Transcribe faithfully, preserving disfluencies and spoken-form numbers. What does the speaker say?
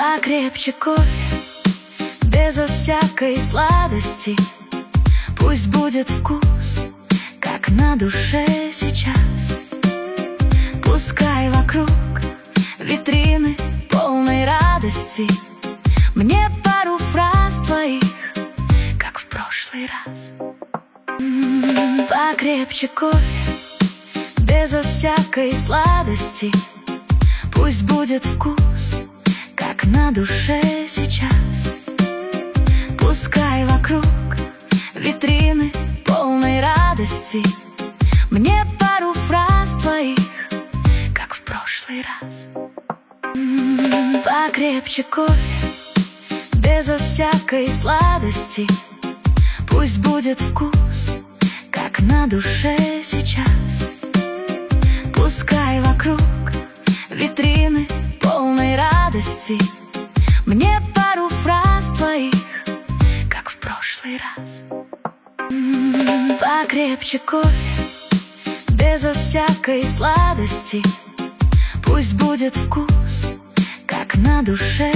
Покрепче кофе, безо всякой сладости. Пусть будет вкус, как на душе сейчас. Пускай вокруг витрины полной радости. Мне пару фраз твоих, как в прошлый раз. М-м-м, покрепче кофе, безо всякой сладости. Пусть будет вкус, как на душе сейчас. Пускай вокруг витрины полной радости. Мне пару фраз твоих, как в прошлый раз. М-м-м, покрепче кофе, безо всякой сладости. Пусть будет вкус, как на душе сейчас. Пускай вокруг витрины полной радости. Мне пару фраз твоих, как в прошлый раз. М-м-м, покрепче кофе, безо всякой сладости. Пусть будет вкус, как на душе